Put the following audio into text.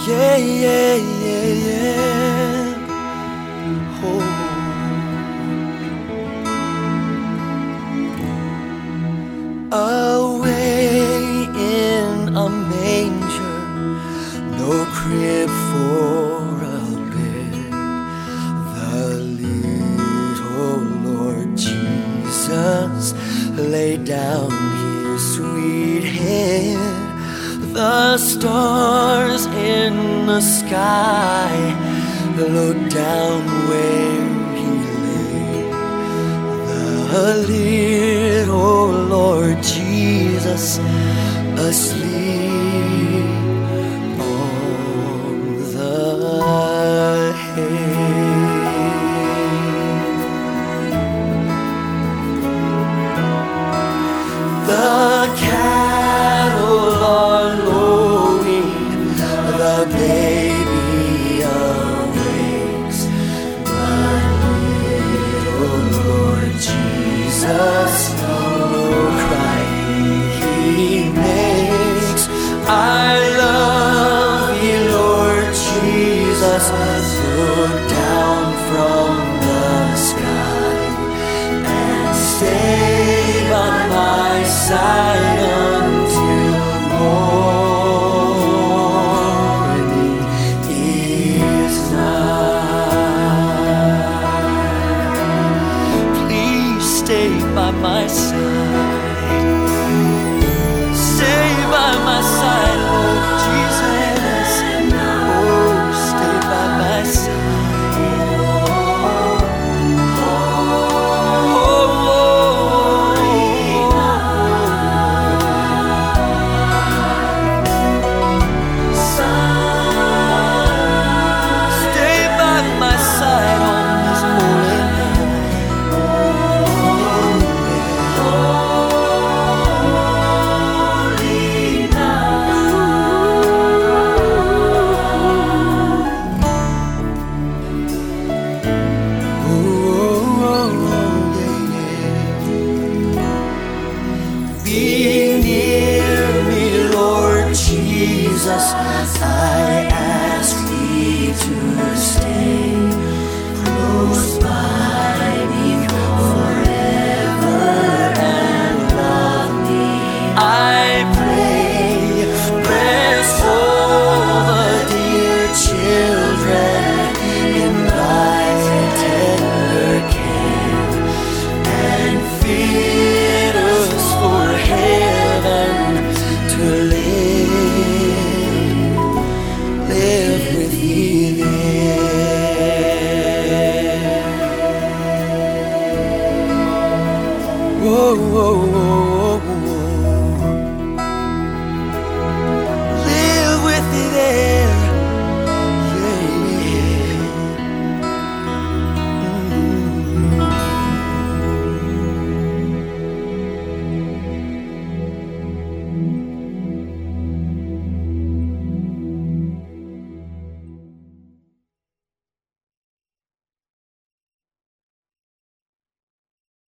Yeah, yeah, yeah, yeah. Oh. Away in a manger, no crib for a bed, the little Lord Jesus laid down his sweet head. The stars in the sky looked down where he lay. The little Lord Jesus asleep on the hay. The cattle are lowing, the baby awakes, but little Lord Jesus, no crying he makes. I love you, Lord Jesus, look down from the sky and stay by my side until morning is nigh. Please stay by my side. Stay by my side, Lord Jesus. Oh, stay by my side. Be near me, Lord Jesus.